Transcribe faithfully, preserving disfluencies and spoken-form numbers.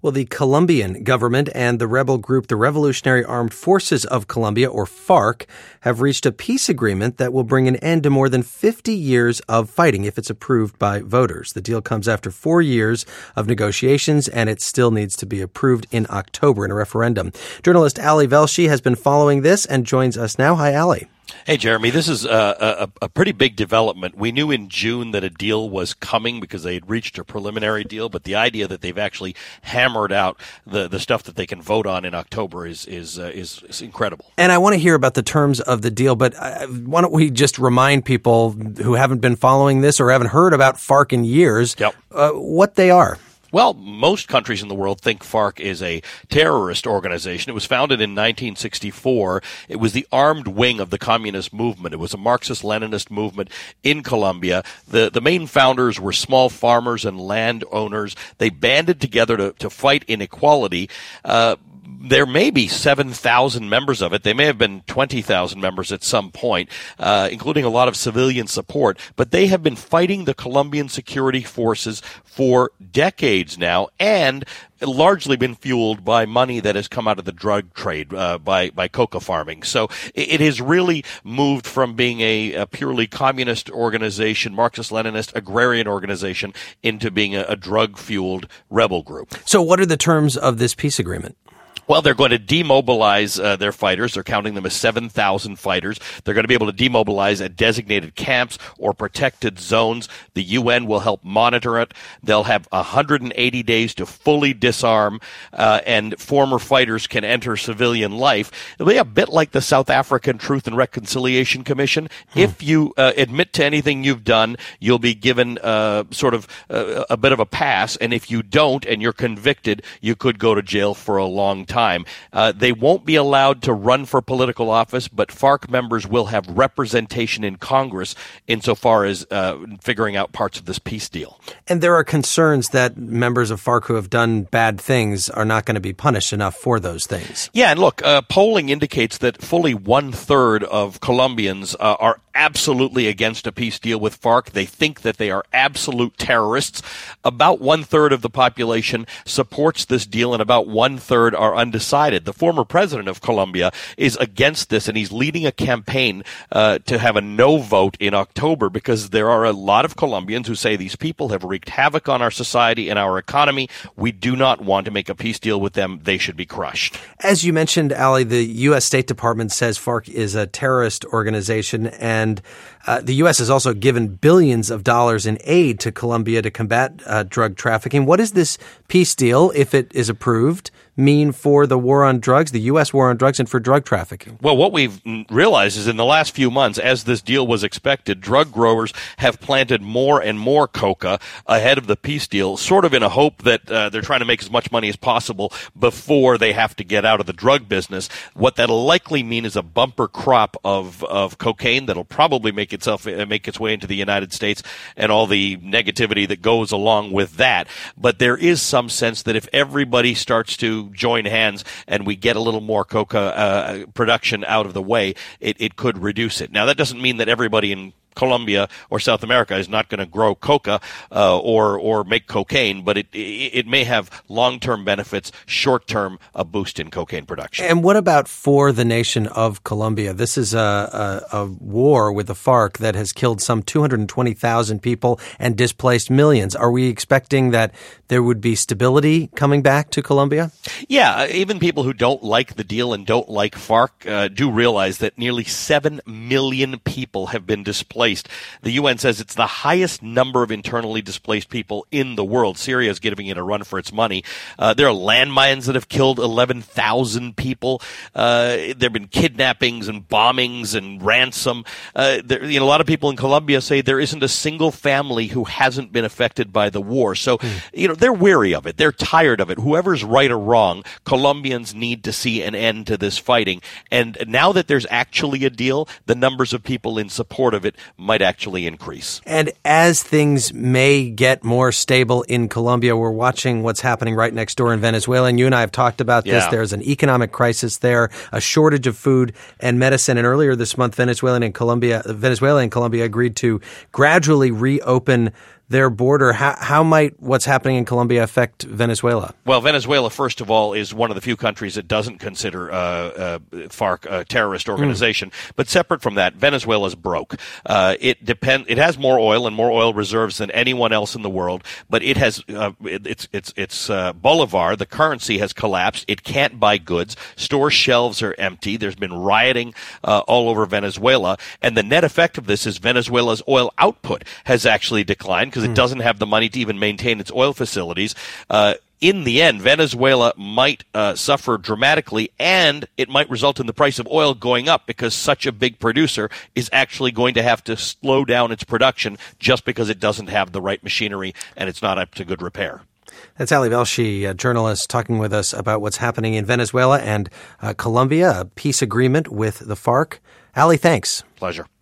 Well, the Colombian government and the rebel group, the Revolutionary Armed Forces of Colombia, or FARC, have reached a peace agreement that will bring an end to more than fifty years of fighting if it's approved by voters. The deal comes after four years of negotiations, and it still needs to be approved in October in a referendum. Journalist Ali Velshi has been following this and joins us now. Hi, Ali. Hey, Jeremy, this is a, a, a pretty big development. We knew in June that a deal was coming because they had reached a preliminary deal, but the idea that they've actually hammered out the, the stuff that they can vote on in October is is, uh, is is incredible. And I want to hear about the terms of the deal, but uh, why don't we just remind people who haven't been following this or haven't heard about FARC in years yep. uh, what they are? Well, most countries in the world think FARC is a terrorist organization. It was founded in nineteen sixty-four. It was the armed wing of the communist movement. It was a Marxist-Leninist movement in Colombia. The the main founders were small farmers and landowners. They banded together to, to fight inequality. Uh, There may be seven thousand members of it. They may have been twenty thousand members at some point, uh, including a lot of civilian support. But they have been fighting the Colombian security forces for decades now, and largely been fueled by money that has come out of the drug trade, uh, by, by coca farming. So it, it has really moved from being a, a purely communist organization, Marxist-Leninist agrarian organization, into being a, a drug-fueled rebel group. So what are the terms of this peace agreement? Well, they're going to demobilize uh, their fighters. They're counting them as seven thousand fighters. They're going to be able to demobilize at designated camps or protected zones. The U N will help monitor it. They'll have one hundred eighty days to fully disarm, uh, and former fighters can enter civilian life. It'll be a bit like the South African Truth and Reconciliation Commission. Hmm. If you uh, admit to anything you've done, you'll be given uh, sort of uh, a bit of a pass, and if you don't and you're convicted, you could go to jail for a long time. Time. Uh, they won't be allowed to run for political office, but FARC members will have representation in Congress insofar as uh, figuring out parts of this peace deal. And there are concerns that members of FARC who have done bad things are not going to be punished enough for those things. Yeah, and look, uh, polling indicates that fully one-third of Colombians uh, are absolutely against a peace deal with FARC. They think that they are absolute terrorists. About one-third of the population supports this deal, and about one-third are undecided. The former president of Colombia is against this, and he's leading a campaign uh, to have a no vote in October because there are a lot of Colombians who say these people have wreaked havoc on our society and our economy. We do not want to make a peace deal with them. They should be crushed. As you mentioned, Ali, the U S. State Department says FARC is a terrorist organization, and uh, the U S has also given billions of dollars in aid to Colombia to combat uh, drug trafficking. What does this peace deal, if it is approved, mean for the war on drugs, the U S war on drugs, and for drug trafficking? Well, what we've realized is in the last few months, as this deal was expected, drug growers have planted more and more coca ahead of the peace deal, sort of in a hope that uh, they're trying to make as much money as possible before they have to get out of the drug business. What that'll likely mean is a bumper crop of, of cocaine that'll probably make itself make its way into the United States and all the negativity that goes along with that. But there is some sense that if everybody starts to join hands and we get a little more coca uh, production out of the way, it, it could reduce it. Now, that doesn't mean that everybody in Colombia or South America is not going to grow coca uh, or or make cocaine, but it it may have long-term benefits, short-term a boost in cocaine production. And what about for the nation of Colombia? This is a, a, a war with the FARC that has killed some two hundred twenty thousand people and displaced millions. Are we expecting that there would be stability coming back to Colombia? Yeah, even people who don't like the deal and don't like FARC uh, do realize that nearly seven million people have been displaced. The U N says it's the highest number of internally displaced people in the world. Syria is giving it a run for its money. Uh, there are landmines that have killed eleven thousand people. Uh, there have been kidnappings and bombings and ransom. Uh, there, you know, a lot of people in Colombia say there isn't a single family who hasn't been affected by the war. So, mm. you know, they're weary of it. They're tired of it. Whoever's right or wrong, Colombians need to see an end to this fighting. And now that there's actually a deal, the numbers of people in support of it might actually increase. And as things may get more stable in Colombia, we're watching what's happening right next door in Venezuela. And you and I have talked about this. Yeah. There's an economic crisis there, a shortage of food and medicine. And earlier this month, Venezuela and Colombia, Venezuela and Colombia agreed to gradually reopen their border. How, how might what's happening in Colombia affect Venezuela? Well, Venezuela, first of all, is one of the few countries that doesn't consider uh, uh, FARC a terrorist organization. Mm. But separate from that, Venezuela's broke. Uh, it depend. It has more oil and more oil reserves than anyone else in the world. But it has uh, it, it's it's it's uh, bolivar. The currency has collapsed. It can't buy goods. Store shelves are empty. There's been rioting uh, all over Venezuela, and the net effect of this is Venezuela's oil output has actually declined because it doesn't have the money to even maintain its oil facilities. Uh, in the end, Venezuela might uh, suffer dramatically, and it might result in the price of oil going up because such a big producer is actually going to have to slow down its production just because it doesn't have the right machinery and it's not up to good repair. That's Ali Velshi, a journalist, talking with us about what's happening in Venezuela and uh, Colombia, a peace agreement with the FARC. Ali, thanks. Pleasure.